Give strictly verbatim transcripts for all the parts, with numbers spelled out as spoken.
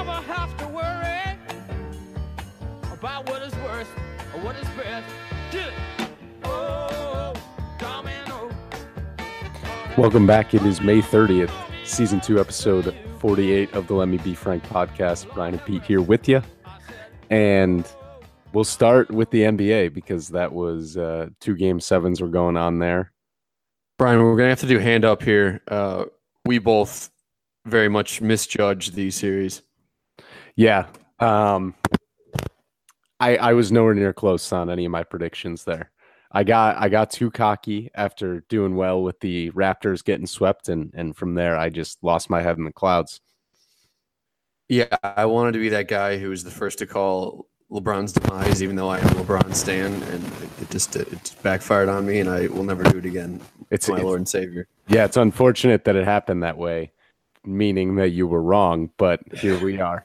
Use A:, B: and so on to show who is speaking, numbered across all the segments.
A: never have to worry about what is worse or what is best. Get it. Oh, domino.
B: Welcome back. It is May thirtieth, season two, episode forty-eight of the Let Me Be Frank podcast. Brian and Pete here with you. And we'll start with the N B A because that was uh, two game sevens were going on there.
C: Brian, we're going to have to do hand up here. Uh, we both very much misjudged these series.
B: Yeah. Um, I, I was nowhere near close on any of my predictions there. I got I got too cocky after doing well with the Raptors getting swept, and, and from there I just lost my head in the clouds.
C: Yeah, I wanted to be that guy who was the first to call LeBron's demise, even though I am a LeBron stan, and it just it just backfired on me, and I will never do it again.
B: It's
C: my
B: it's,
C: Lord and Savior.
B: Yeah, it's unfortunate that it happened that way, meaning that you were wrong, but here we are.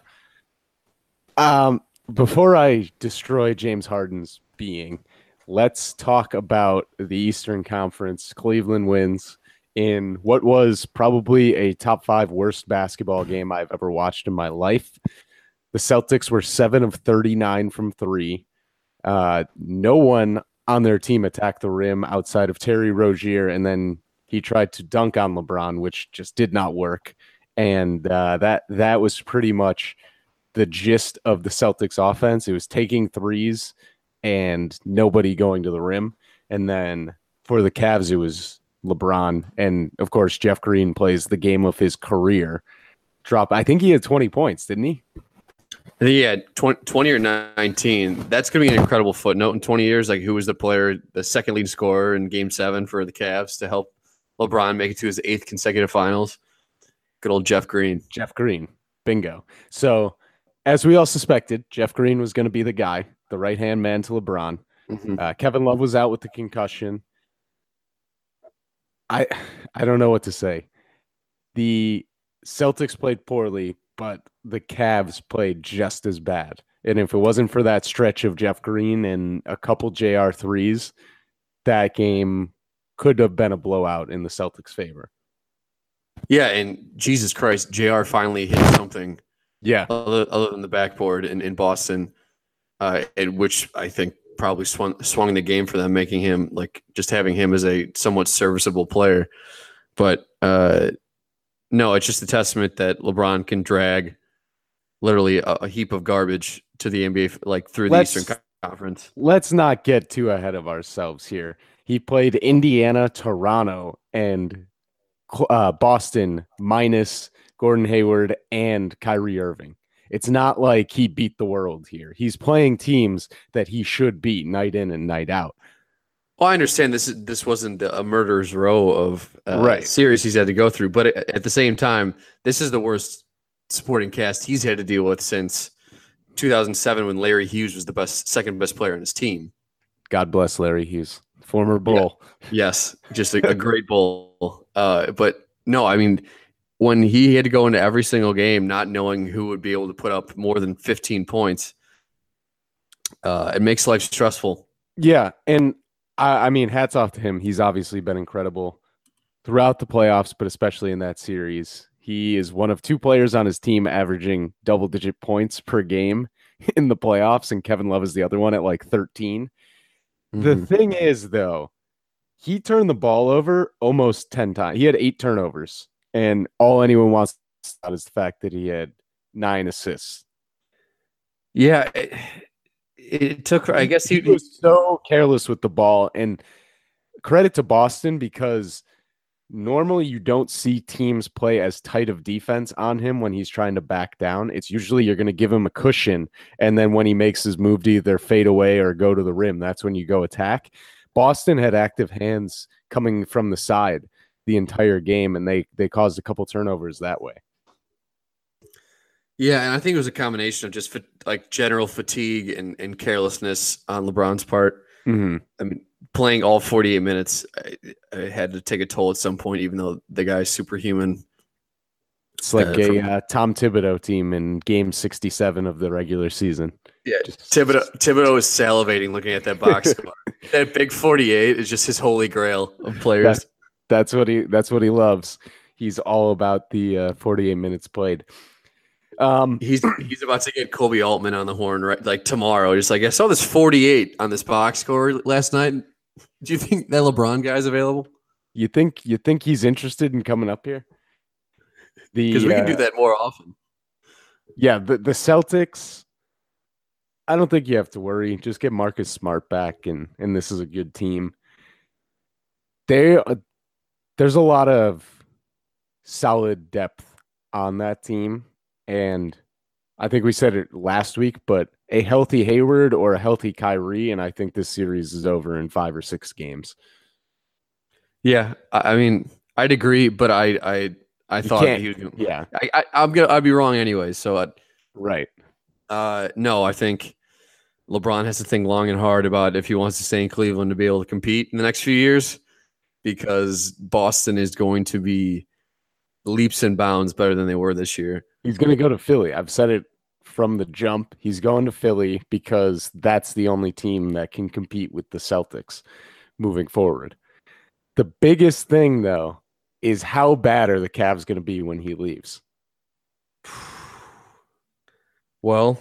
B: Um, before I destroy James Harden's being, let's talk about the Eastern Conference. Cleveland wins in what was probably a top five worst basketball game I've ever watched in my life. The Celtics were seven of thirty-nine from three. Uh, no one on their team attacked the rim outside of Terry Rozier, and then he tried to dunk on LeBron, which just did not work. And uh, that that was pretty much the gist of the Celtics offense. It was taking threes and nobody going to the rim. And then for the Cavs, it was LeBron. And, of course, Jeff Green plays the game of his career. Drop. I think he had twenty points, didn't he?
C: I think he had twenty or nineteen. That's going to be an incredible footnote in twenty years. Like, who was the player, the second leading scorer in game seven for the Cavs to help LeBron make it to his eighth consecutive finals? Good old Jeff Green.
B: Jeff Green. Bingo. So, as we all suspected, Jeff Green was going to be the guy, the right-hand man to LeBron.
C: Mm-hmm.
B: Uh, Kevin Love was out with the concussion. I I don't know what to say. The Celtics played poorly, but the Cavs played just as bad. And if it wasn't for that stretch of Jeff Green and a couple J R threes, that game could have been a blowout in the Celtics' favor.
C: Yeah, and Jesus Christ, J R finally hit something.
B: Yeah,
C: other, other than the backboard in, in Boston, uh, and which I think probably swung swung the game for them, making him like just having him as a somewhat serviceable player. But uh, no, it's just a testament that LeBron can drag literally a, a heap of garbage to the N B A, like through the
B: let's,
C: Eastern Conference.
B: Let's not get too ahead of ourselves here. He played Indiana, Toronto, and uh, Boston minus Gordon Hayward and Kyrie Irving. It's not like he beat the world here. He's playing teams that he should beat night in and night out.
C: Well, I understand this this wasn't a murderer's row of uh,
B: right.
C: series he's had to go through, but at the same time, this is the worst supporting cast he's had to deal with since two thousand seven when Larry Hughes was the best, second best player on his team.
B: God bless Larry Hughes, former Bull.
C: Yeah. Yes, just a, a great Bull. Uh, but no, I mean, when he had to go into every single game not knowing who would be able to put up more than fifteen points, uh, it makes life stressful.
B: Yeah, and I, I mean, hats off to him. He's obviously been incredible throughout the playoffs, but especially in that series. He is one of two players on his team averaging double-digit points per game in the playoffs, and Kevin Love is the other one at like thirteen. Mm-hmm. The thing is, though, he turned the ball over almost ten times. He had eight turnovers, and all anyone wants to talk about is the fact that he had nine assists.
C: Yeah, it, it took, I guess he,
B: he was so careless with the ball, and credit to Boston because normally you don't see teams play as tight of defense on him when he's trying to back down. It's usually you're going to give him a cushion, and then when he makes his move to either fade away or go to the rim, that's when you go attack. Boston had active hands coming from the side the entire game, and they they caused a couple turnovers that way.
C: Yeah, and I think it was a combination of just like general fatigue and, and carelessness on LeBron's part.
B: Mm-hmm.
C: I mean, playing all forty-eight minutes, I, I had to take a toll at some point, even though the guy's superhuman.
B: It's like
C: uh,
B: a
C: from,
B: uh, Tom Thibodeau team in game sixty-seven of the regular season.
C: Yeah, just, Thibodeau, Thibodeau is salivating looking at that box score. That big forty-eight is just his holy grail of players.
B: That's, that's what he. That's what he loves. He's all about the uh, forty-eight minutes played. Um,
C: he's he's about to get Kobe Altman on the horn right like tomorrow. Just like I saw this forty-eight on this box score last night. Do you think that LeBron guy's available?
B: You think you think he's interested in coming up here?
C: Because we
B: uh,
C: can do that more often.
B: Yeah, the the Celtics. I don't think you have to worry. Just get Marcus Smart back, and and this is a good team. They uh, there's a lot of solid depth on that team, and I think we said it last week, but a healthy Hayward or a healthy Kyrie, and I think this series is over in five or six games.
C: Yeah, I I mean, I'd agree, but I I I
B: You
C: thought
B: can't-
C: he was. Gonna,
B: Yeah,
C: I, I I'm gonna I'd be wrong anyways. So I,
B: right.
C: Uh, no, I think LeBron has to think long and hard about if he wants to stay in Cleveland to be able to compete in the next few years, because Boston is going to be leaps and bounds better than they were this year.
B: He's going to go to Philly. I've said it from the jump. He's going to Philly because that's the only team that can compete with the Celtics moving forward. The biggest thing, though, is how bad are the Cavs going to be when he leaves?
C: Well,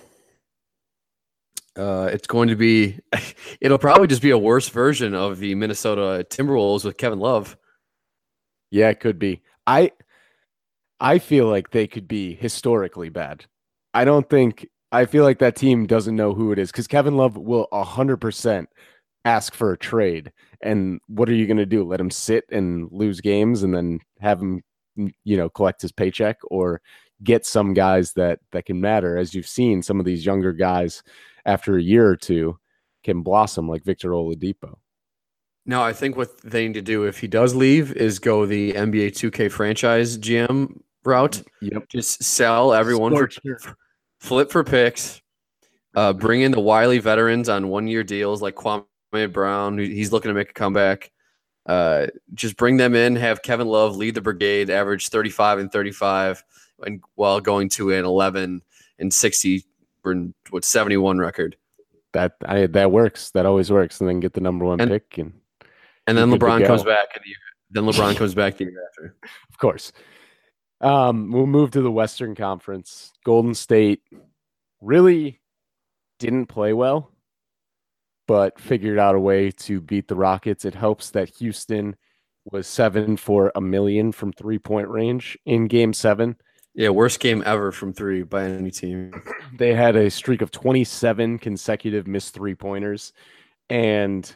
C: uh, it's going to be, it'll probably just be a worse version of the Minnesota Timberwolves with Kevin Love.
B: Yeah, it could be. I I feel like they could be historically bad. I don't think I feel like that team doesn't know who it is because Kevin Love will one hundred percent ask for a trade. And what are you going to do? Let him sit and lose games and then have him, you know, collect his paycheck, or get some guys that that can matter? As you've seen, some of these younger guys after a year or two can blossom, like Victor Oladipo.
C: No, I think what they need to do if he does leave is go the N B A two K franchise G M route.
B: Yep.
C: Just sell everyone for,
B: Scorcher.
C: flip for picks, uh, bring in the wily veterans on one-year deals like Kwame Brown. who- He's looking to make a comeback. Uh, just bring them in, have Kevin Love lead the brigade, average thirty-five and thirty-five, and while going to an eleven and sixty or what seventy-one record.
B: That I that works. That always works. And then get the number one
C: And-
B: pick, and
C: And then
B: You're good to
C: LeBron comes
B: go.
C: back, and the, then LeBron comes back the year after.
B: of course. Um, we'll move to the Western Conference. Golden State really didn't play well, but figured out a way to beat the Rockets. It helps that Houston was seven for a million from three-point range in game seven.
C: Yeah, worst game ever from three by any team.
B: They had a streak of twenty-seven consecutive missed three-pointers. And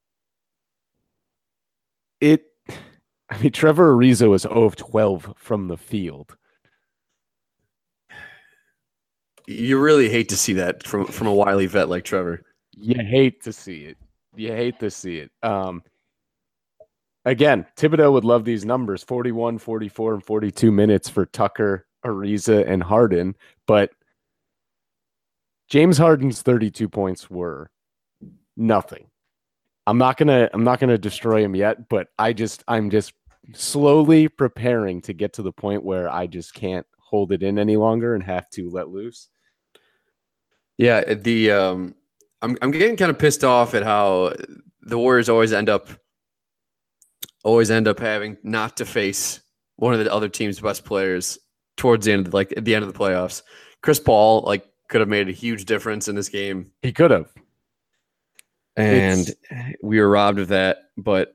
B: it, I mean, Trevor Ariza was zero of twelve from the field.
C: You really hate to see that from from a wily vet like Trevor.
B: You hate to see it. You hate to see it. Um, again, Thibodeau would love these numbers, forty-one, forty-four, and forty-two minutes for Tucker, Ariza, and Harden. But James Harden's thirty-two points were nothing. I'm not gonna I'm not gonna destroy him yet, but I just I'm just slowly preparing to get to the point where I just can't hold it in any longer and have to let loose.
C: Yeah, the um, I'm I'm getting kind of pissed off at how the Warriors always end up always end up having not to face one of the other team's best players towards the end of the, like at the end of the playoffs. Chris Paul like could have made a huge difference in this game,
B: He could have.
C: and we were robbed of that. But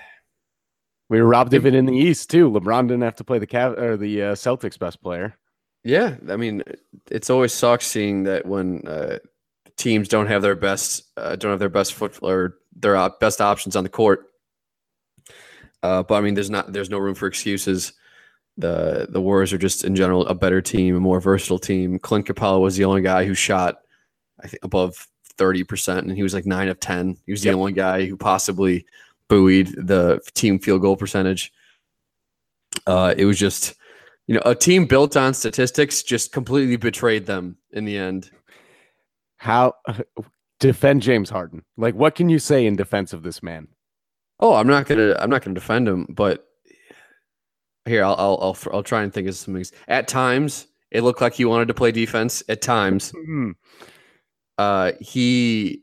B: We were robbed of it in the East too. LeBron didn't have to play the Cav or the uh, Celtics' best player.
C: yeah, I mean, it's always sucks seeing that when uh, teams don't have their best uh, don't have their best foot or their uh, best options on the court. Uh, but I mean, there's not there's no room for excuses. The the Warriors are just in general a better team, a more versatile team. Clint Capella was the only guy who shot, I think, above thirty percent, and he was like nine of ten. He was the
B: Yep.
C: only guy who possibly buoyed the team field goal percentage. Uh, it was just, you know, a team built on statistics just completely betrayed them in the end.
B: How defend James Harden? Like, what can you say in defense of this man?
C: Oh, I'm not gonna I'm not gonna defend him, but here I'll I'll I'll, I'll try and think of some things. At times, it looked like he wanted to play defense. At times,
B: Hmm.
C: uh, he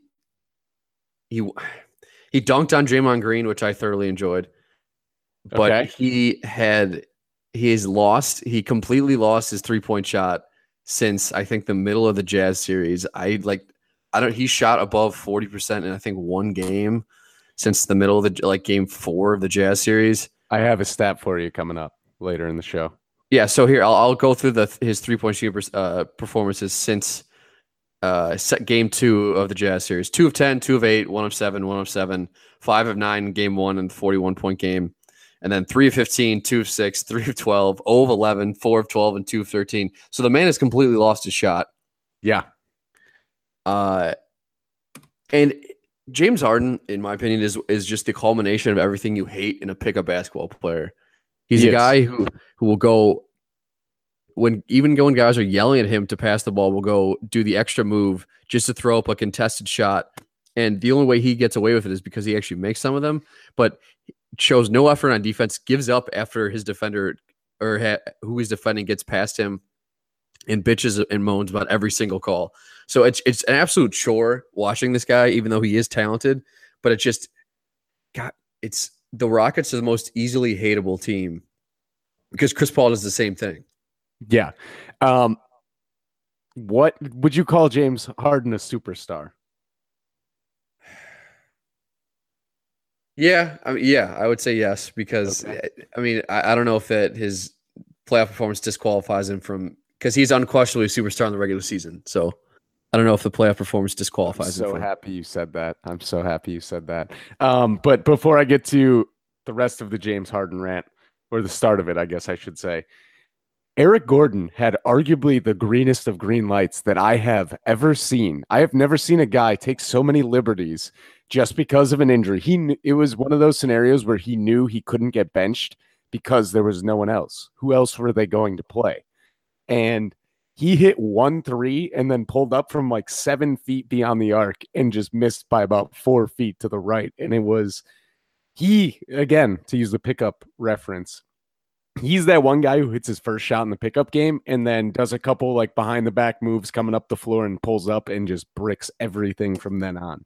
C: he he dunked on Draymond Green, which I thoroughly enjoyed. But
B: Okay.
C: he had he has lost. He completely lost his three point shot since I think the middle of the Jazz series. I like I don't he shot above forty percent in I think one game since the middle of the like game four of the Jazz series.
B: I have a stat for you coming up later in the show.
C: Yeah, so here I'll, I'll go through the his three point shooting uh, performances since uh, set game two of the Jazz series. Two of ten, two of eight, one of seven, one of seven, five of nine in game one and the forty-one point game. And then three of fifteen, two of six, three of twelve, zero of eleven, four of twelve, and two of thirteen. So the man has completely lost his shot.
B: Yeah.
C: Uh, and James Harden, in my opinion, is is just the culmination of everything you hate in a pickup basketball player. He's
B: He
C: a
B: is.
C: guy who, who will go when even when guys are yelling at him to pass the ball, will go do the extra move just to throw up a contested shot. And the only way he gets away with it is because he actually makes some of them, but shows no effort on defense, gives up after his defender or ha- who he's defending gets past him, and bitches and moans about every single call. So it's it's an absolute chore watching this guy, even though he is talented. But it just, God, it's the Rockets are the most easily hateable team because Chris Paul does the same thing.
B: Yeah. Um, what would you call James Harden a superstar?
C: Yeah, I mean, yeah, I would say yes because
B: Okay.
C: I mean I, I don't know if that his playoff performance disqualifies him from because he's unquestionably a superstar in the regular season. So I don't know if the playoff performance
B: I'm
C: disqualifies him.
B: so
C: From.
B: happy you said that. I'm so happy you said that. Um, but before I get to the rest of the James Harden rant, or the start of it, I guess I should say, Eric Gordon had arguably the greenest of green lights that I have ever seen. I have never seen a guy take so many liberties just because of an injury. He kn- it was one of those scenarios where he knew he couldn't get benched because there was no one else. Who else were they going to play? And he hit one three and then pulled up from like seven feet beyond the arc and just missed by about four feet to the right. And it was he, again, to use the pickup reference, he's that one guy who hits his first shot in the pickup game and then does a couple like behind the back moves coming up the floor and pulls up and just bricks everything from then on.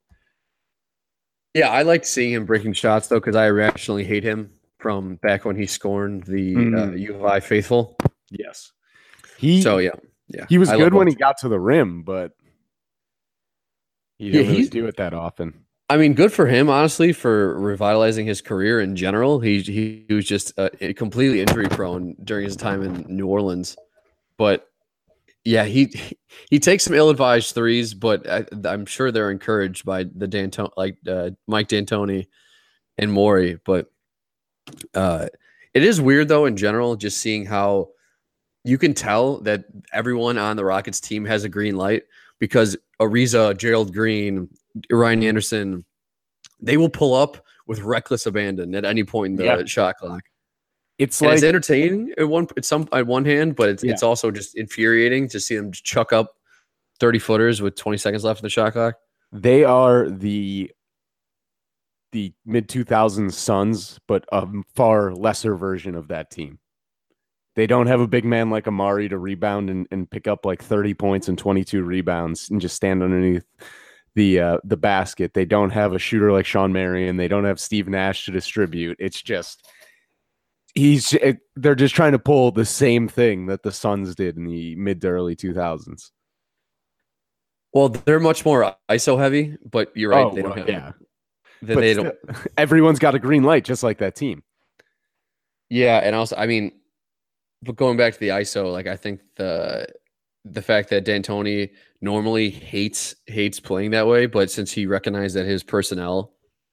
C: Yeah, I like seeing him breaking shots though because I irrationally hate him from back when he scorned the
B: Mm.
C: uh, U of I faithful.
B: Yes. He
C: So yeah, yeah,
B: he was
C: I
B: good
C: love
B: when he
C: watching-
B: got to the rim, but he
C: Yeah,
B: didn't really
C: he's-
B: do it that often.
C: I mean, good for him, honestly, for revitalizing his career in general. He he, he was just uh, completely injury prone during his time in New Orleans, but yeah, he he takes some ill-advised threes, but I, I'm sure they're encouraged by the D'Antoni, like uh, Mike D'Antoni and Morey. But uh, it is weird though, in general, just seeing how you can tell that everyone on the Rockets team has a green light because Ariza, Gerald Green, Ryan Anderson, they will pull up with reckless abandon at any point in the
B: Yeah.
C: shot clock.
B: It's
C: And
B: like
C: it's entertaining at one at some at one hand, but it's
B: Yeah.
C: it's also just infuriating to see them chuck up thirty footers with twenty seconds left in the shot clock.
B: they are the the mid two thousands Suns, but a far lesser version of that team. They don't have a big man like Amari to rebound and, and pick up like thirty points and twenty-two rebounds and just stand underneath the uh, the basket. They don't have a shooter like Sean Marion. They don't have Steve Nash to distribute. It's just he's it, they're just trying to pull the same thing that the Suns did in the mid to early two thousands.
C: Well, they're much more I S O heavy, but you're right.
B: Oh,
C: they don't
B: well,
C: have
B: yeah.
C: They,
B: But
C: they
B: still,
C: don't.
B: everyone's got a green light just like that team.
C: Yeah, and also, I mean, but going back to the I S O, like I think the the fact that D'Antoni normally hates hates playing that way, but since he recognized that his personnel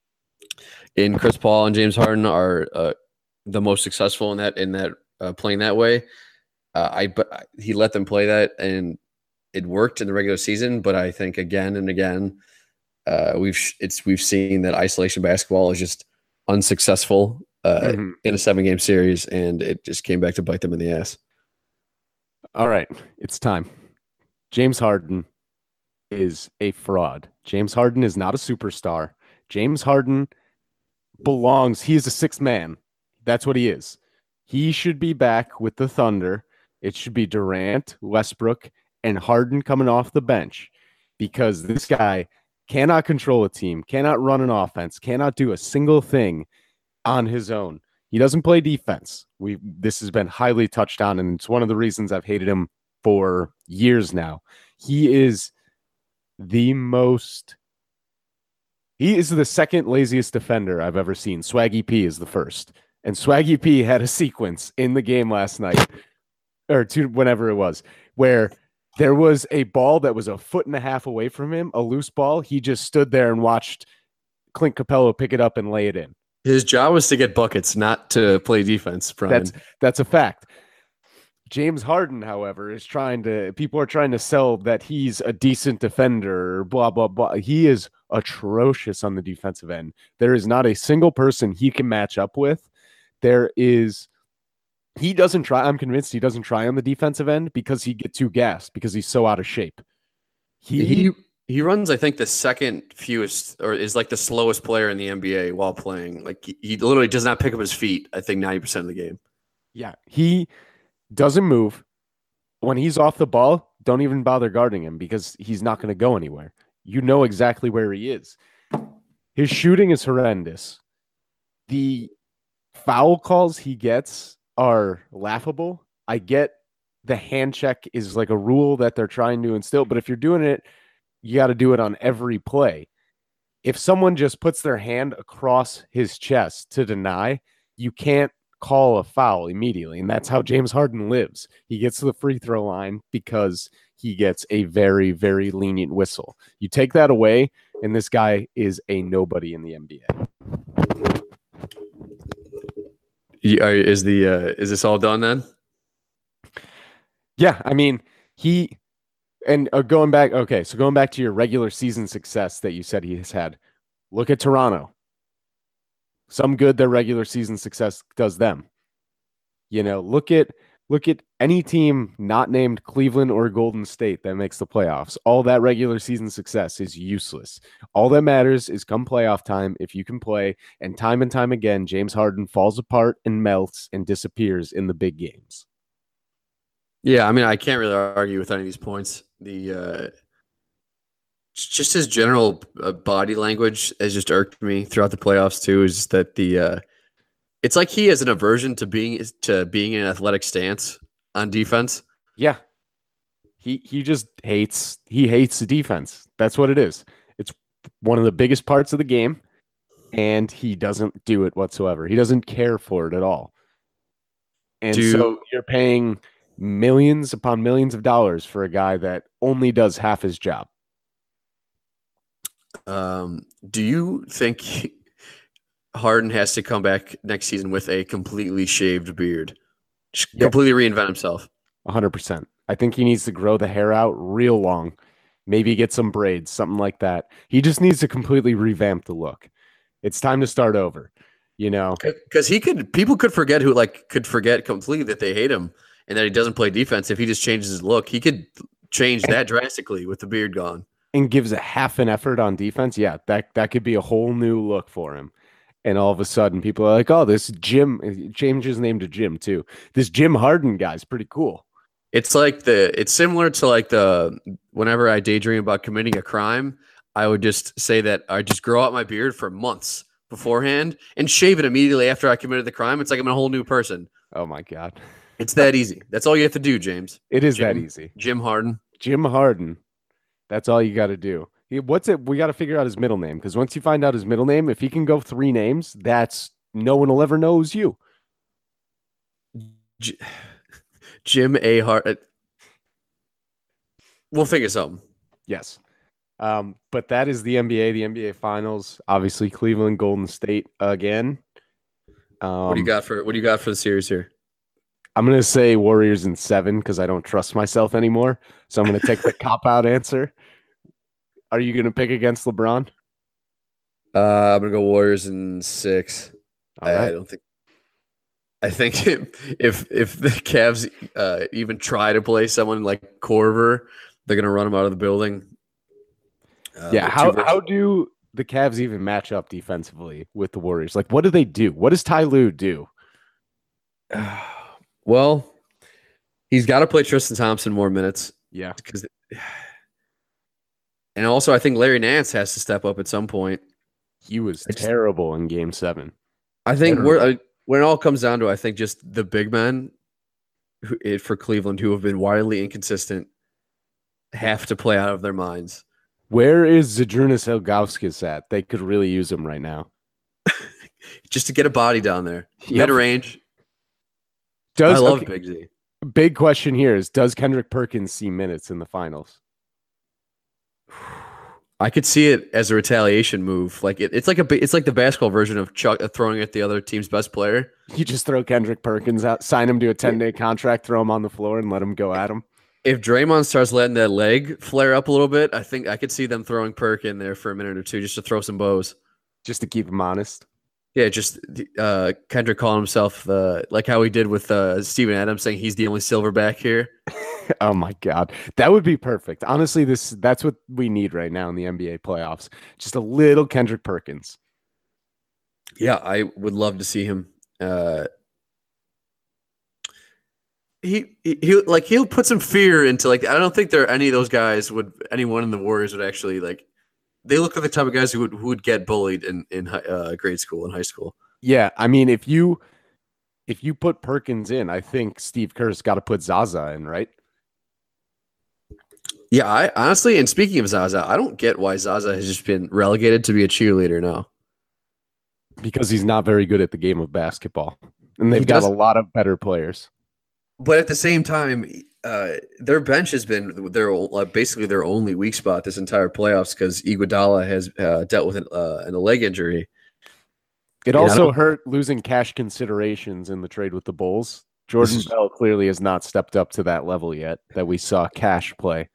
C: in Chris Paul and James Harden are uh, the most successful in that in that uh, playing that way, uh, I but he let them play that and it worked in the regular season. But I think again and again, uh, we've it's we've seen that isolation basketball is just unsuccessful uh,
B: Mhm.
C: in a seven game series, and it just came back to bite them in the ass.
B: All right, it's time. James Harden is a fraud. James Harden is not a superstar. James Harden belongs, he is a sixth man. That's what he is. He should be back with the Thunder. It should be Durant, Westbrook, and Harden coming off the bench because this guy cannot control a team, cannot run an offense, cannot do a single thing on his own. He doesn't play defense. We this has been highly touched on, and it's one of the reasons I've hated him for years now. He is the most he is the second laziest defender I've ever seen. Swaggy P is the first. And Swaggy P had a sequence in the game last night, or two, whenever it was, where there was a ball that was a foot and a half away from him, a loose ball. He just stood there and watched Clint Capello pick it up and lay it in.
C: His job was to get buckets, not to play defense, Brian.
B: That's that's a fact. James Harden, however, is trying to, people are trying to sell that he's a decent defender, blah, blah, blah. He is atrocious on the defensive end. There is not a single person he can match up with. There is, he doesn't try, I'm convinced he doesn't try on the defensive end because he get too gassed, because he's so out of shape. He,
C: he he runs, I think, the second fewest, or is like the slowest player in the N B A while playing. Like he, he literally does not pick up his feet, I think, ninety percent of the game.
B: Yeah, he doesn't move. When he's off the ball, don't even bother guarding him because he's not going to go anywhere. You know exactly where he is. His shooting is horrendous. The foul calls he gets are laughable. I get the hand check is like a rule that they're trying to instill, but if you're doing it, you got to do it on every play. If someone just puts their hand across his chest to deny, you can't call a foul immediately. And that's how James Harden lives. He gets to the free throw line because he gets a very, very lenient whistle. You take that away, and this guy is a nobody in the N B A.
C: Yeah, is the uh, is this all done then?
B: Yeah, I mean, he and uh, going back. Okay, so going back to your regular season success that you said he has had, look at Toronto. Some good their regular season success does them. You know, look at look at any team not named Cleveland or Golden State that makes the playoffs. All that regular season success is useless. All that matters is come playoff time, if you can play, and time and time again, James Harden falls apart and melts and disappears in the big games.
C: Yeah, I mean, I can't really argue with any of these points. The uh, just his general uh, body language has just irked me throughout the playoffs too. Is that the uh, it's like he has an aversion to being to being in an athletic stance on defense.
B: Yeah, he he just hates he hates the defense. That's what it is. It's one of the biggest parts of the game, and he doesn't do it whatsoever. He doesn't care for it at all. And
C: Do,
B: so you're paying millions upon millions of dollars for a guy that only does half his job.
C: Um, do you think Harden has to come back next season with a completely shaved beard, just
B: Yeah.
C: completely reinvent himself?
B: one hundred percent. I think he needs to grow the hair out real long, maybe get some braids, something like that. He just needs to completely revamp the look. It's time to start over, you know?
C: Because he could, people could forget who like could forget completely that they hate him and that he doesn't play defense. If he just changes his look, he could change that drastically with the beard gone.
B: And gives a half an effort on defense. Yeah, that that could be a whole new look for him. And all of a sudden, people are like, "Oh, this Jim," changed his name to Jim too. This Jim Harden guy's pretty cool.
C: It's like the, it's similar to like the, whenever I daydream about committing a crime, I would just say that I just grow out my beard for months beforehand and shave it immediately after I committed the crime. It's like I'm a whole new person.
B: Oh my god,
C: It's that easy. That's all you have to do, James.
B: it is
C: Jim,
B: that easy.
C: Jim Harden.
B: Jim Harden. That's all you got to do. He, what's it? We got to figure out his middle name, because once you find out his middle name, if he can go three names, that's no one will ever know it's you.
C: J- Jim A. Hart. We'll figure something.
B: Yes. Um, but that is the N B A, the N B A Finals. Obviously, Cleveland, Golden State again. Um,
C: What do you got for What do you got for the series here?
B: I'm going to say Warriors in seven because I don't trust myself anymore. So I'm going to take the cop-out answer. Are you going to pick against LeBron?
C: Uh, I'm gonna go Warriors in six.
B: All
C: I, I
B: right.
C: don't think. I think if if the Cavs uh, even try to play someone like Corver, they're gonna run him out of the building. Uh,
B: Yeah,
C: they're
B: how
C: too
B: how do the Cavs even match up defensively with the Warriors? Like, what do they do? What does Ty Lue do?
C: Well, he's got to play Tristan Thompson more minutes
B: Yeah.
C: because, and also I think Larry Nance has to step up at some point.
B: He was
C: I just-
B: terrible in game seven.
C: I think
B: Terrible.
C: we're, I, when it all comes down to, I think just the big men who, for Cleveland who have been wildly inconsistent have to play out of their minds.
B: Where is Zydrunas Ilgauskas at? They could really use him right now.
C: Just to get a body down there.
B: Yep.
C: Mid-range.
B: Does,
C: I love
B: okay,
C: Big Z.
B: Big question here is, does Kendrick Perkins see minutes in the finals?
C: I could see it as a retaliation move. Like it, it's like a it's like the basketball version of Chuck uh, throwing at the other team's best player.
B: You just throw Kendrick Perkins out, sign him to a ten-day contract, throw him on the floor, and let him go at him.
C: If Draymond starts letting that leg flare up a little bit, I think I could see them throwing Perk in there for a minute or two just to throw some bows.
B: Just to keep him honest.
C: Yeah, just uh, Kendrick calling himself uh, like how he did with uh, Steven Adams, saying he's the only silverback here.
B: Oh my God, that would be perfect. Honestly, this that's what we need right now in the N B A playoffs. Just a little Kendrick Perkins.
C: Yeah, I would love to see him. Uh, he, he he like he'll put some fear into like I don't think there are any of those guys would anyone in the Warriors would actually like. They look like the type of guys who would who would get bullied in in uh, grade school and high school.
B: Yeah, I mean, if you if you put Perkins in, I think Steve Kerr's got to put Zaza in, right?
C: Yeah, I honestly, and speaking of Zaza, I don't get why Zaza has just been relegated to be a cheerleader now.
B: Because he's not very good at the game of basketball, and they've
C: He
B: got
C: does-
B: a lot of better players.
C: But at the same time, uh, their bench has been their uh, basically their only weak spot this entire playoffs because Iguodala has uh, dealt with an, uh, an, a leg injury.
B: It
C: Yeah, I
B: also
C: don't-
B: hurt losing cash considerations in the trade with the Bulls. Jordan
C: is-
B: Bell clearly has not stepped up to that level yet that we saw Cash play.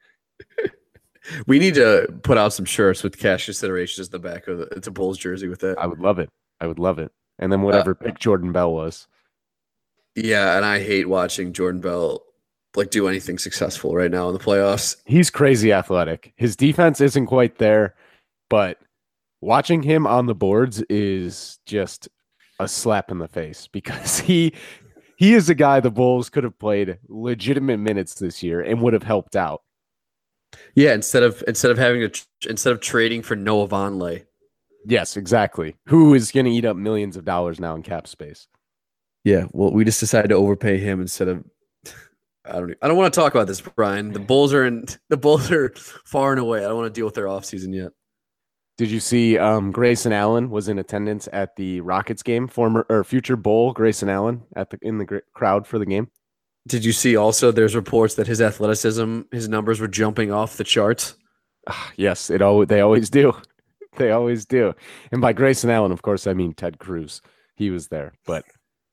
C: We need to put out some shirts with cash considerations in the back of the it's a Bulls jersey with that.
B: I would love it. I would love it. And then whatever
C: Uh,
B: pick Jordan Bell was.
C: Yeah, and I hate watching Jordan Bell like do anything successful right now in the playoffs.
B: He's crazy athletic. His defense isn't quite there, but watching him on the boards is just a slap in the face because he he is a guy the Bulls could have played legitimate minutes this year and would have helped out.
C: Yeah, instead of instead of having to instead of trading for Noah Vonleh.
B: Yes, exactly. Who is going to eat up millions of dollars now in cap space?
C: Yeah, well, we just decided to overpay him instead of. I don't. I don't want to talk about this, Brian. The Bulls are in. The Bulls are far and away. I don't want to deal with their offseason yet.
B: Did you see um, Grayson Allen was in attendance at the Rockets game? Former or future Bull Grayson Allen at the in the gr- crowd for the game.
C: Did you see also? There's reports that his athleticism, his numbers were jumping off the charts.
B: Ah, yes, it always they always do. They always do. And by Grayson Allen, of course, I mean Ted Cruz. He was there, but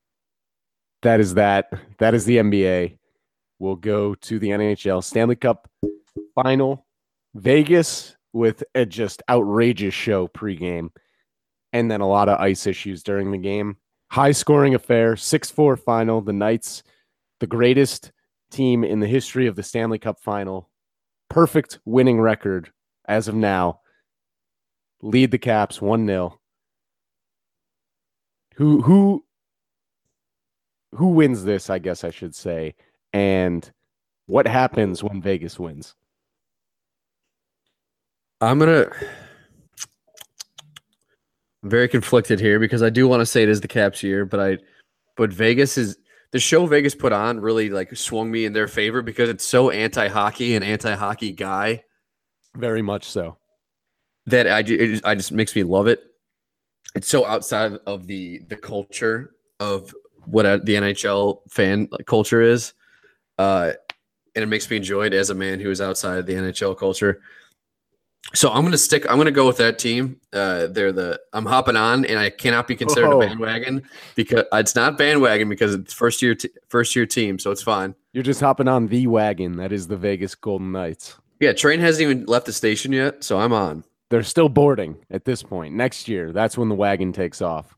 B: that is that. That is the N B A. We'll go to the N H L Stanley Cup final. Vegas with a just outrageous show pregame, and then a lot of ice issues during the game. High scoring affair, six four final. The Knights, the greatest team in the history of the Stanley Cup final. Perfect winning record as of now. Lead the Caps one nil. Who who who wins this, I guess I should say, and what happens when Vegas wins?
C: I'm gonna. I'm very conflicted here because I do want to say it is the Caps year, but I, but Vegas is the show Vegas put on really like swung me in their favor because it's so anti-hockey and anti-hockey guy
B: Very much so.
C: that I ju- it just, I just makes me love it. It's so outside of the the culture of what a, the N H L fan culture is, uh, and it makes me enjoy it as a man who is outside of the N H L culture. So I'm gonna stick. I'm gonna go with that team. Uh, they're the. I'm hopping on, and I cannot be considered
B: Oh.
C: a bandwagon because it's not bandwagon because it's first year t- first year team, so it's fine.
B: You're just hopping on the wagon that is the Vegas Golden Knights.
C: Yeah, train hasn't even left the station yet, so I'm on.
B: They're still boarding at this point. Next year, that's when the wagon takes off.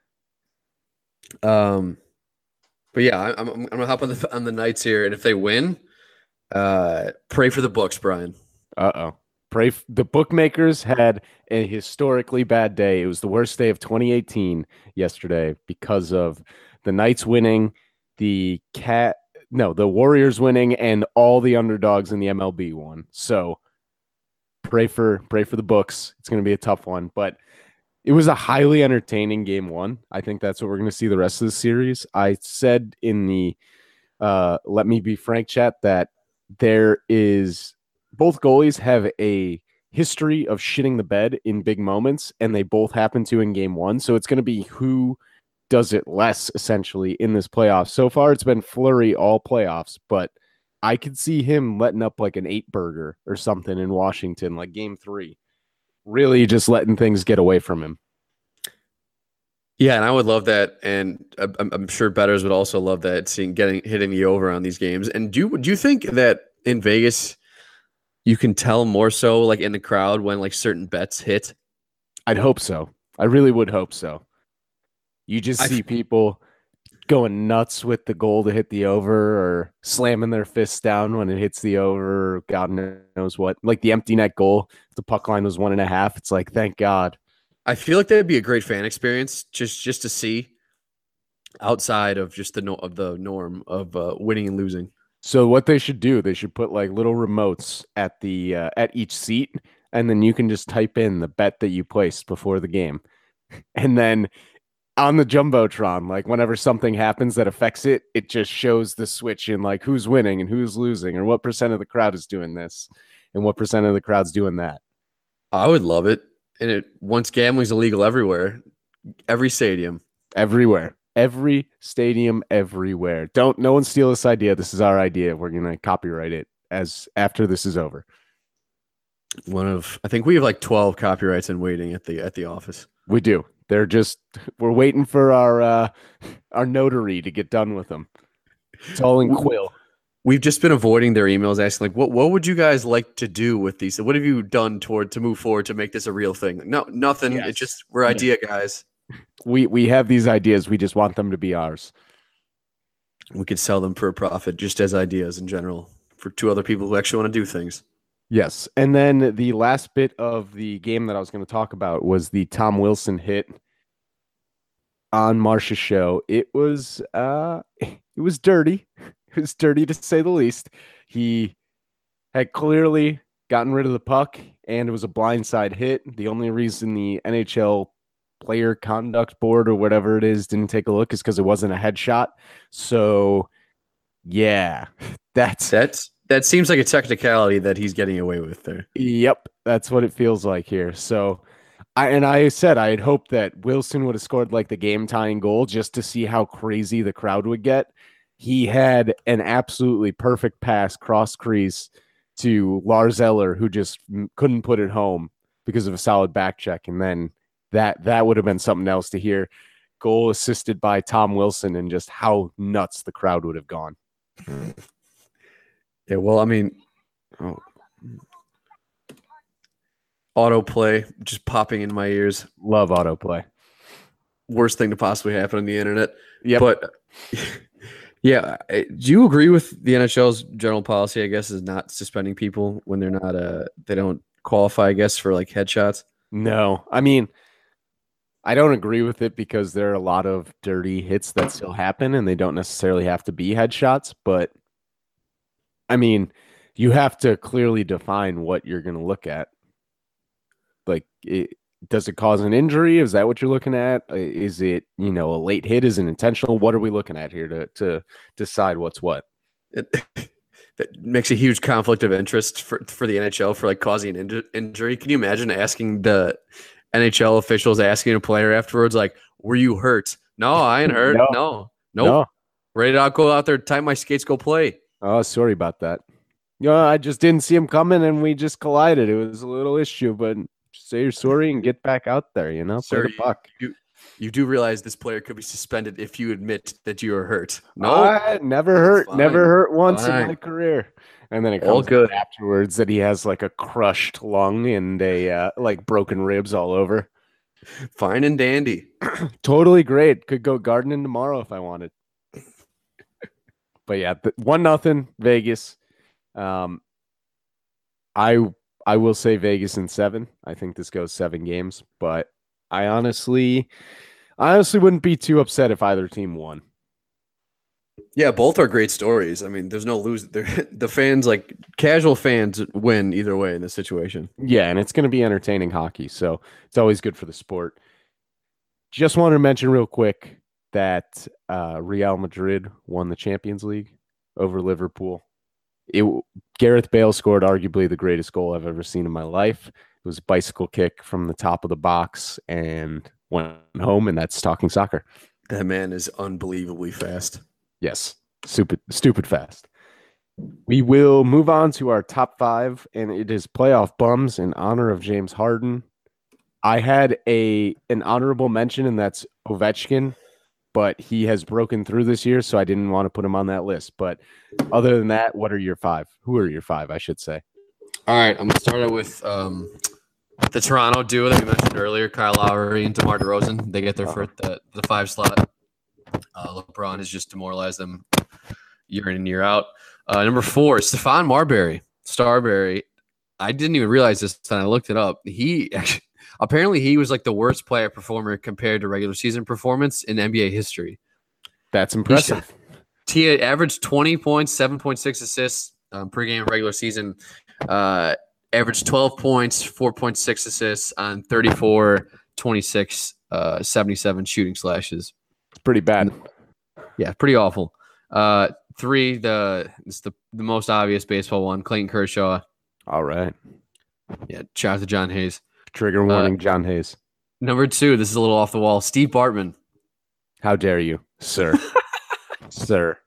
C: Um, but yeah, I- I'm I'm gonna hop on the on the Knights here, and if they win, uh, pray for the books, Brian.
B: Uh-oh. Pray f- the bookmakers had a historically bad day. It was the worst day of twenty eighteen yesterday because of the Knights winning, the cat no, the Warriors winning, and all the underdogs in the M L B won. So pray for pray for the books. It's going to be a tough one, but it was a highly entertaining game one. I think that's what we're going to see the rest of the series. I said in the uh, let me be frank, chat, that there is both goalies have a history of shitting the bed in big moments, and they both happen to in game one. So it's going to be who does it less essentially in this playoff. So far, it's been Fleury all playoffs, but I could see him letting up like an eight burger or something in Washington, like game three, really just letting things get away from him.
C: Yeah, and I would love that, and I'm, I'm sure bettors would also love that, seeing getting hitting the over on these games. And do you, do you think that in Vegas you can tell more so, like in the crowd, when like certain bets hit?
B: I'd hope so. I really would hope so. You just
C: I
B: see
C: f-
B: people going nuts with the goal to hit the over, or slamming their fists down when it hits the over, or God knows what. Like the empty net goal, the puck line was one and a half. It's like, thank God.
C: I feel like that'd be a great fan experience, just just to see outside of just the no, of the norm of uh, winning and losing.
B: So what they should do, they should put like little remotes at the uh, at each seat, and then you can just type in the bet that you placed before the game, and then on the jumbotron, like whenever something happens that affects it, it just shows the switch in like who's winning and who's losing, or what percent of the crowd is doing this, and what percent of the crowd's doing that.
C: I would love it. And it once gambling's illegal everywhere, every stadium.
B: Everywhere. Every stadium, everywhere. Don't no one steal this idea. This is our idea. We're gonna copyright it as after this is over.
C: One of I think we have like twelve copyrights in waiting at the at the office.
B: We do. They're just we're waiting for our uh our notary to get done with them. It's all in Quill.
C: We've just been avoiding their emails asking like, what what would you guys like to do with these? What have you done toward to move forward to make this a real thing? No, nothing.
B: Yes.
C: It's just we're idea guys.
B: We we have these ideas. We just want them to be ours.
C: We could sell them for a profit just as ideas in general for two other people who actually want to do things.
B: Yes. And then the last bit of the game that I was going to talk about was the Tom Wilson hit on Marcia's show. It was uh it was dirty. It was dirty to say the least. He had clearly gotten rid of the puck, and it was a blindside hit. The only reason the N H L player conduct board or whatever it is didn't take a look is because it wasn't a headshot. So yeah, that's
C: That's that seems like a technicality that he's getting away with there.
B: Yep, that's what it feels like here. So I and I said I had hoped that Wilson would have scored like the game tying goal just to see how crazy the crowd would get. He had an absolutely perfect pass cross crease to Lars Eller, who just couldn't put it home because of a solid back check. And then that that would have been something else to hear. Goal assisted by Tom Wilson, and just how nuts the crowd would have gone.
C: Yeah, well, I mean, oh. Autoplay just popping in my ears.
B: Love autoplay.
C: Worst thing to possibly happen on the internet.
B: Yep.
C: But yeah, do you agree with the N H L's general policy? I guess is not suspending people when they're not uh they don't qualify. I guess for like headshots.
B: No, I mean, I don't agree with it because there are a lot of dirty hits that still happen, and they don't necessarily have to be headshots. But I mean, you have to clearly define what you're going to look at. Like, it, does it cause an injury? Is that what you're looking at? Is it, you know, a late hit? Is it intentional? What are we looking at here to to decide what's what?
C: It, that makes a huge conflict of interest for, for the N H L for like causing an inj- injury. Can you imagine asking the N H L officials asking a player afterwards, like, were you hurt? No, I ain't hurt.
B: No.
C: No. Nope.
B: No.
C: Ready to go out there, tie my skates, go play.
B: Oh, sorry about that. You know, I just didn't see him coming, and we just collided. It was a little issue, but say you're sorry and get back out there, you know, play
C: Sir,
B: the puck.
C: You, you do realize this player could be suspended if you admit that you are hurt. No,
B: I never hurt,
C: Fine.
B: never hurt once
C: Fine.
B: in my career. And then it
C: All
B: comes
C: good.
B: out afterwards that he has like a crushed lung and a uh, like broken ribs all over.
C: Fine and dandy.
B: Totally great. Could go gardening tomorrow if I wanted. But yeah, one nothing Vegas. Um, I I will say Vegas in seven. I think this goes seven games, but I honestly, I honestly wouldn't be too upset if either team won.
C: Yeah, both are great stories. I mean, there's no lose. The fans, like casual fans, win either way in this situation.
B: Yeah, and it's going to be entertaining hockey, so it's always good for the sport. Just wanted to mention real quick that uh, Real Madrid won the Champions League over Liverpool. It Gareth Bale scored arguably the greatest goal I've ever seen in my life. It was a bicycle kick from the top of the box and went home, and that's talking soccer.
C: That man is unbelievably fast.
B: Yes, stupid, stupid fast. We will move on to our top five, and it is playoff bums in honor of James Harden. I had a an honorable mention, and that's Ovechkin, but he has broken through this year, so I didn't want to put him on that list. But other than that, what are your five? Who are your five, I should say?
C: All right, I'm going to start out with um, the Toronto duo that we mentioned earlier, Kyle Lowry and DeMar DeRozan. They get their first, the, the five slot. Uh, LeBron has just demoralized them year in and year out. Uh, number four, Stephon Marbury, Starbury. I didn't even realize this until I looked it up. He actually, apparently he was like the worst player performer compared to regular season performance in N B A history.
B: That's impressive.
C: He, he averaged twenty points, seven point six assists um, per game regular season. Uh, averaged twelve points, four point six assists on thirty-four, twenty-six, uh, seventy-seven shooting slashes.
B: Pretty bad.
C: Yeah, pretty awful. Uh, three, the it's the, the most obvious baseball one, Clayton Kershaw.
B: All right.
C: Yeah, shout out to John Hayes.
B: Trigger warning, uh, John Hayes.
C: Number two, this is a little off the wall, Steve Bartman.
B: How dare you, sir? Sir.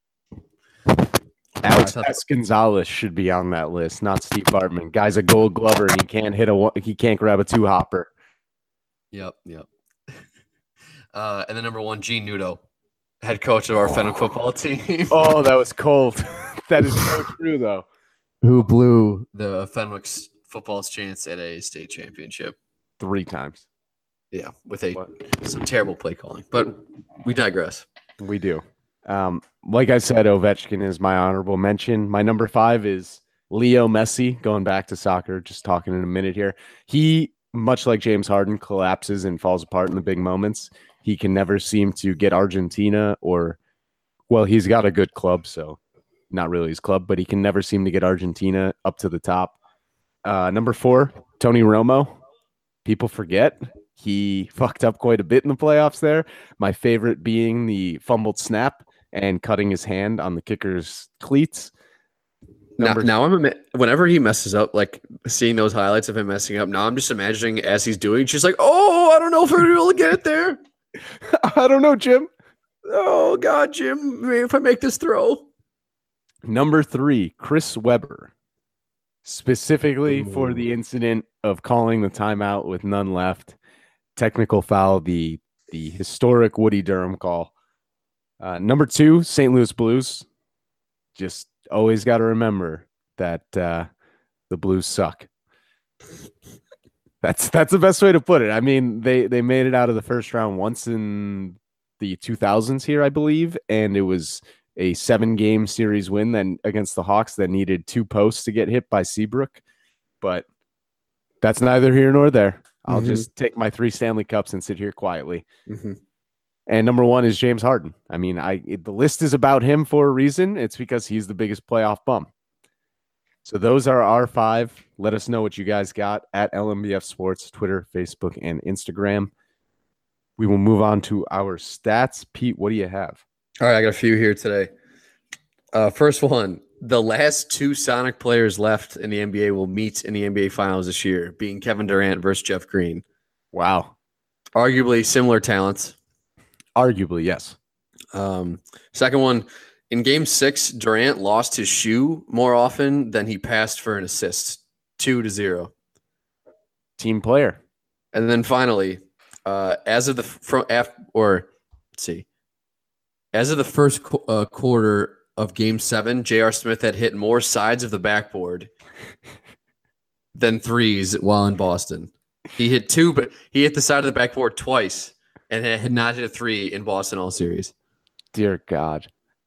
B: Alex uh, Gonzalez should be on that list, not Steve Bartman. Guy's a Gold Glover, and he can't hit a he can't grab a two hopper.
C: Yep, yep. Uh, and then number one, Gene Nudo, head coach of our Fenwick football team.
B: Oh, that was cold. That is so true, though.
C: Who blew the Fenwick's football's chance at a state championship
B: three times?
C: Yeah, with a what? some terrible play calling. But we digress.
B: We do. Um, like I said, Ovechkin is my honorable mention. My number five is Leo Messi. Going back to soccer, just talking in a minute here. He, much like James Harden, collapses and falls apart in the big moments. He can never seem to get Argentina or, well, he's got a good club, so not really his club, but he can never seem to get Argentina up to the top. Uh, number four, Tony Romo. People forget he fucked up quite a bit in the playoffs there. My favorite being the fumbled snap and cutting his hand on the kicker's cleats.
C: Number now, now I'm whenever he messes up, like seeing those highlights of him messing up. Now I'm just imagining as he's doing, she's like, "Oh, I don't know if we're able to get it there.
B: I don't know, Jim.
C: Oh God, Jim, if I make this throw."
B: Number three, Chris Webber, specifically Ooh. for the incident of calling the timeout with none left, technical foul, the the historic Woody Durham call. Uh, number two, Saint Louis Blues. Just always got to remember that uh, the Blues suck. That's that's the best way to put it. I mean, they they made it out of the first round once in the two thousands here, I believe, and it was a seven-game series win then against the Hawks that needed two posts to get hit by Seabrook. But that's neither here nor there. I'll mm-hmm. just take my three Stanley Cups and sit here quietly.
C: Mm-hmm.
B: And number one is James Harden. I mean, I it, the list is about him for a reason. It's because he's the biggest playoff bum. So those are our five. Let us know what you guys got at L M B F Sports, Twitter, Facebook, and Instagram. We will move on to our stats. Pete, what do you have?
C: All right, I got a few here today. Uh, first one, the last two Sonic players left in the N B A will meet in the N B A Finals this year, being Kevin Durant versus Jeff Green.
B: Wow.
C: Arguably similar talents.
B: Arguably, yes.
C: Um, second one, in game six, Durant lost his shoe more often than he passed for an assist, two to zero.
B: Team player.
C: And then finally, uh, as of the from after, or let's see, as of the first qu- uh, quarter of game seven, J R. Smith had hit more sides of the backboard than threes while in Boston. He hit two, but he hit the side of the backboard twice and had not hit a three in Boston all series.
B: Dear God.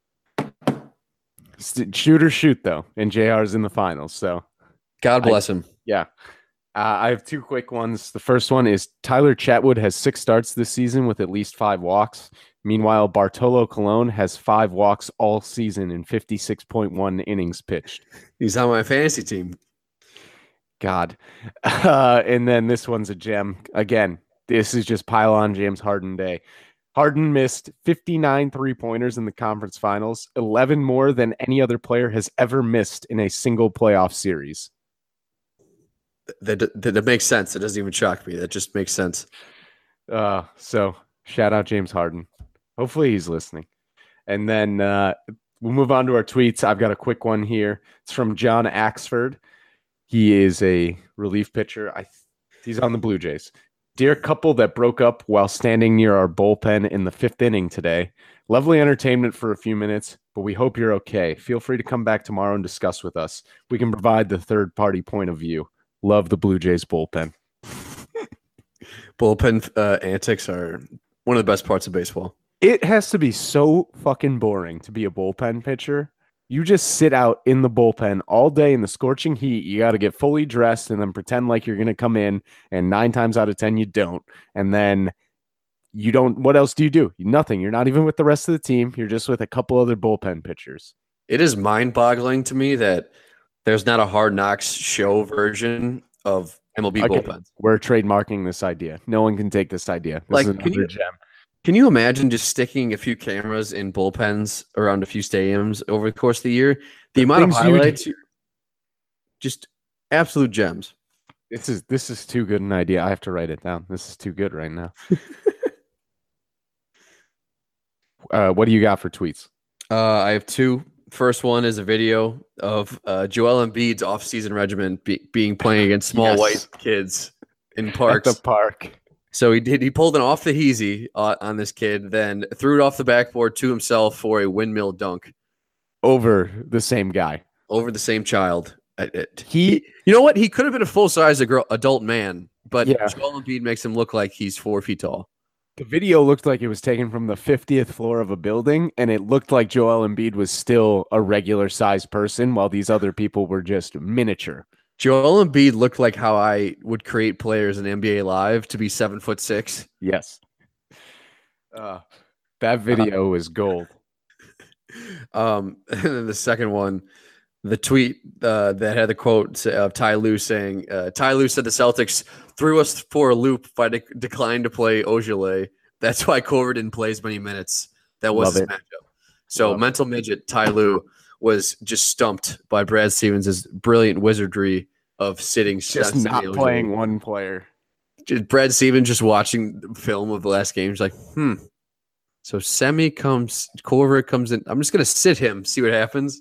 B: Shoot or shoot, though, and J R's in the finals. So,
C: God bless I, him.
B: Yeah. Uh, I have two quick ones. The first one is Tyler Chatwood has six starts this season with at least five walks. Meanwhile, Bartolo Colon has five walks all season in fifty-six point one innings pitched.
C: He's on my fantasy team.
B: God. Uh, and then this one's a gem. Again, this is just pile on James Harden day. Harden missed fifty-nine three-pointers in the conference finals, eleven more than any other player has ever missed in a single playoff series.
C: That, that, that makes sense. It doesn't even shock me. That just makes sense.
B: Uh, so shout out James Harden. Hopefully he's listening. And then uh, we'll move on to our tweets. I've got a quick one here. It's from John Axford. He is a relief pitcher. I he's on the Blue Jays. Dear couple that broke up while standing near our bullpen in the fifth inning today. Lovely entertainment for a few minutes, but we hope you're okay. Feel free to come back tomorrow and discuss with us. We can provide the third-party point of view. Love the Blue Jays bullpen.
C: Bullpen uh, antics are one of the best parts of baseball.
B: It has to be so fucking boring to be a bullpen pitcher. You just sit out in the bullpen all day in the scorching heat. You got to get fully dressed and then pretend like you're going to come in, and nine times out of ten, you don't. And then you don't. What else do you do? Nothing. You're not even with the rest of the team. You're just with a couple other bullpen pitchers.
C: It is mind-boggling to me that there's not a Hard Knocks show version of M L B
B: Okay,
C: bullpens.
B: we're trademarking this idea. No one can take this idea. This
C: Like,
B: is
C: can
B: another
C: you-
B: gem.
C: Can you imagine just sticking a few cameras in bullpens around a few stadiums over the course of the year? The,
B: The
C: amount of
B: things you would-
C: highlights, just absolute gems.
B: This is this is too good an idea. I have to write it down. This is too good right now. uh, what do you got for tweets?
C: Uh, I have two. First one is a video of uh, Joel Embiid's off-season regimen be- being playing against small
B: Yes.
C: white kids in
B: At
C: parks.
B: the park.
C: So he did. He pulled an off the heezy uh, on this kid, then threw it off the backboard to himself for a windmill dunk
B: Over the same guy.
C: over the same child. It- it-
B: He
C: you know what? He could have been a full size adult man, but
B: Yeah.
C: Joel Embiid makes him look like he's four feet tall.
B: The video looked like it was taken from the fiftieth floor of a building, and it looked like Joel Embiid was still a regular sized person while these other people were just miniature.
C: Joel Embiid looked like how I would create players in N B A Live to be seven foot six.
B: Yes. Uh, that video was gold.
C: Um, and then the second one, the tweet uh, that had the quote of Ty Lue saying, uh, Ty Lue said the Celtics threw us for a loop by de- declined to play Ojale. That's why Korver didn't play as many minutes. That was
B: Love
C: his
B: it.
C: matchup. So
B: Love it.
C: mental midget Ty Lue was just stumped by Brad Stevens' brilliant wizardry of sitting
B: Just
C: sitting
B: not
C: Ojale.
B: playing one player.
C: Just Brad Stevens just watching the film of the last game. He's like, hmm. So Semi comes, Korver comes in. I'm just gonna sit him, see what happens.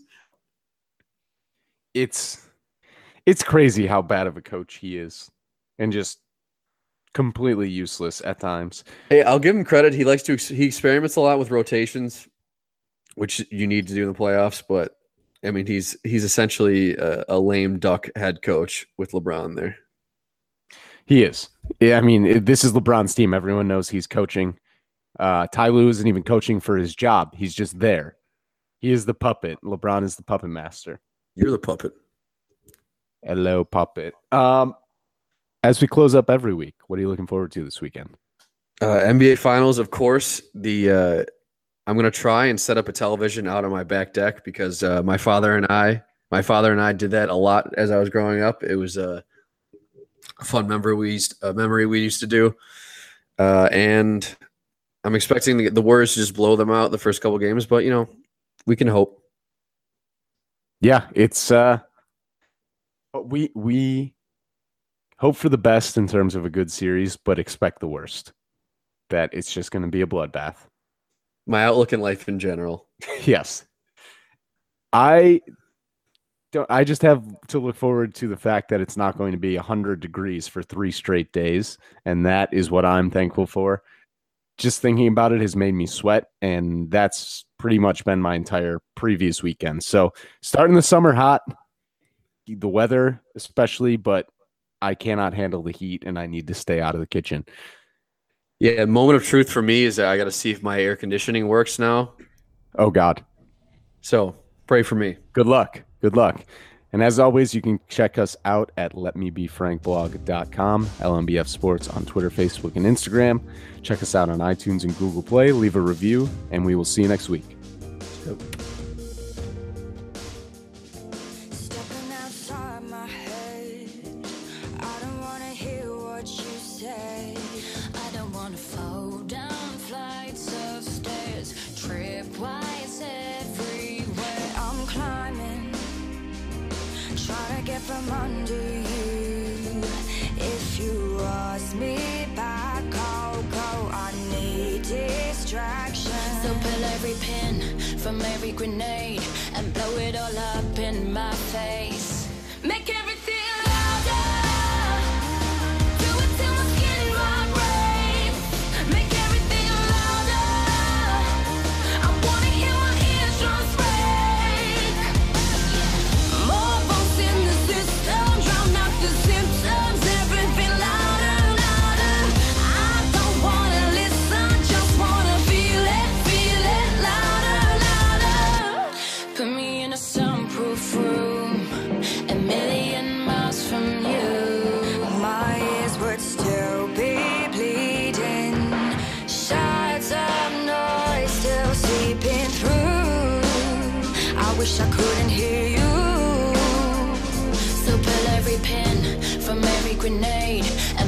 B: It's it's crazy how bad of a coach he is, and just completely useless at times.
C: Hey, I'll give him credit. He likes to he experiments a lot with rotations, which you need to do in the playoffs. But I mean, he's he's essentially a, a lame duck head coach with LeBron there.
B: He is. Yeah, I mean, it- this is LeBron's team. Everyone knows he's coaching. Uh, Ty Lue isn't even coaching for his job. He's just there. He is the puppet. LeBron is the puppet master.
C: You're the puppet.
B: Hello, puppet. Um, as we close up every week, what are you looking forward to this weekend?
C: Uh, N B A Finals, of course. The uh, I'm gonna try and set up a television out on my back deck because uh, my father and I, my father and I did that a lot as I was growing up. It was a fun memory we used, a memory we used to do, uh, and I'm expecting the, the Warriors to just blow them out the first couple games. But you know, we can hope.
B: Yeah, it's uh, we we hope for the best in terms of a good series, but expect the worst. That it's just going to be a bloodbath.
C: My outlook in life in general.
B: Yes. I don't I just have to look forward to the fact that it's not going to be one hundred degrees for three straight days, and that is what I'm thankful for. Just thinking about it has made me sweat, and that's pretty much been my entire previous weekend. So, starting the summer hot, the weather especially, but I cannot handle the heat and I need to stay out of the kitchen.
C: Yeah, moment of truth for me is that I got to see if my air conditioning works now.
B: Oh God.
C: So pray for me.
B: Good luck. Good luck. And as always, you can check us out at let me be frank blog dot com, L M B F Sports on Twitter, Facebook, and Instagram. Check us out on iTunes and Google Play. Leave a review, and we will see you next week.
D: Stepping outside my head, I don't wanna hear what you say. I don't wanna fall down flights every grenade and blow it all up in my face. Make everything louder. Do it till my skin vibrates. Make everything louder. I wanna hear my eardrums break. More votes in the system, drown out the symptoms. Everything louder, louder. I don't wanna listen, just wanna feel it, feel it. Louder, louder. Put me in a soundproof room, a million miles from you. My ears would still be bleeding. Shards of noise still seeping through. I wish I couldn't hear you. So pull every pin from every grenade